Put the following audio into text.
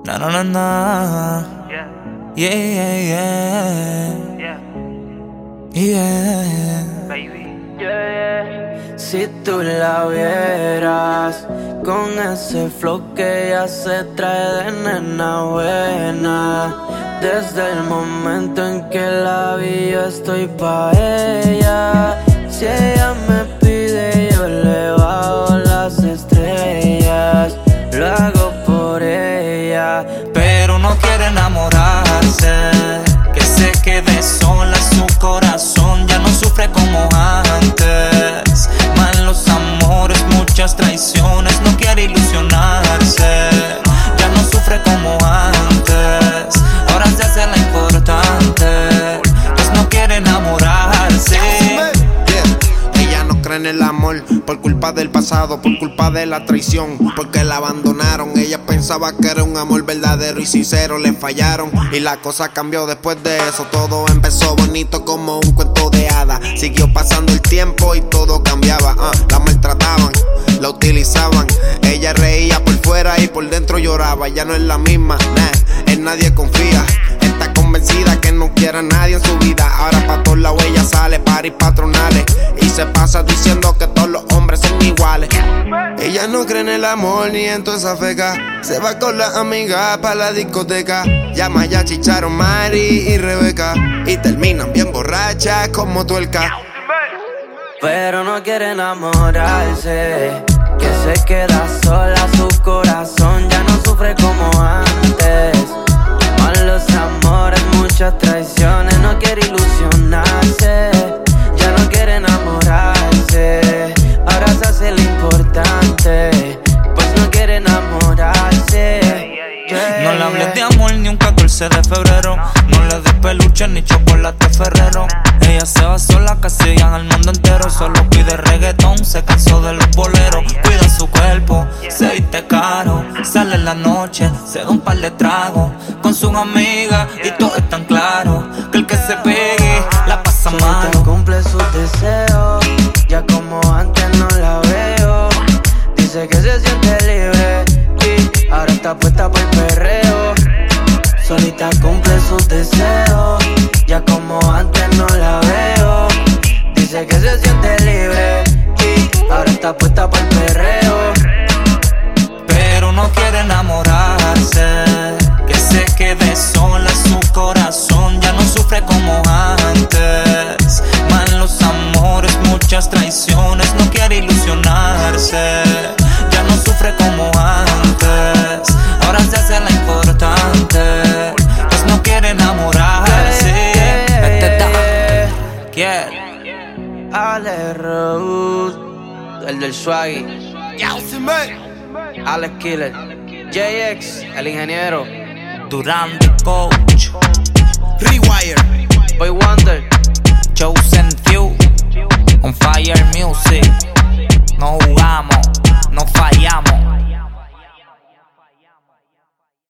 Na na na na. Yeah, yeah, yeah. Yeah. Baby. Si tú la vieras con ese flow que ella se trae de nena buena. Desde el momento en que la vi yo estoy pa' ella. Si ella me pide yo le bajo las estrellas. Lo hago por ella, pero no quiere enamorarse. Que se quede sola en su corazón. Ya no sufre como antes. Malos amores, muchas traiciones. No quiere ilusionarse. Ya no sufre como antes. Ahora se hace la importante, pues no quiere enamorarse. Ella no cree en el amor por culpa del pasado, por culpa de la traición, porque la abandonaron. Ella pensaba que era un amor verdadero y sincero, le fallaron y la cosa cambió después de eso. Todo empezó bonito como un cuento de hadas. Siguió pasando el tiempo y todo cambiaba. La maltrataban, la utilizaban. Ella reía por fuera y por dentro lloraba. Ya no es la misma, en nadie confía. Está convencida que no quiere a nadie en su vida. Ahora pa' todos lados ella sale, paris patronales, y se pasa diciendo que todos los hombres son iguales. Ella no cree en el amor ni en toda esa feca. Se va con las amigas pa' la discoteca. Llama ya chicharon Mari y Rebeca, y terminan bien borrachas como tuerca. pero no quiere enamorarse. Que se queda sola, su corazón ya no sufre como antes. Malos amores, muchas traiciones, no quiere ilusionarse. Ya no quiere enamorarse. Ahora se hace lo importante, pues no quiere enamorarse. No le hables de amor ni un 14 de febrero. No le des peluche ni chocolate Ferrero. Ella se va sola, que sigan al mundo entero. Solo pide reggaetón, se cansó de los boleros. Cuida su cuerpo, se viste caro. Sale en la noche, se da un par de tragos con sus amigas y todo es tan claro que el que se pegue la pasa mal. Cumple sus deseos, ya como antes no la veo. Dice que se siente libre y ahora está puesta por el perreo. Solita cumple sus deseos, ya como antes no la veo. Dice que se siente libre y ahora está puesta por el perreo. Pero no quiere enamorarse. Que se quede sola en su corazón. Ya no sufre como antes. Malos amores, muchas traiciones. No quiere ilusionarse. Ya no sufre como antes. Ahora se hace la importante, pues no quiere enamorarse. ¿Quién? Ale Rose, el del Swaggy, Alex Killer, JX, el ingeniero, Durán the Coach, Rewire, Boy Wonder, Chosen Few.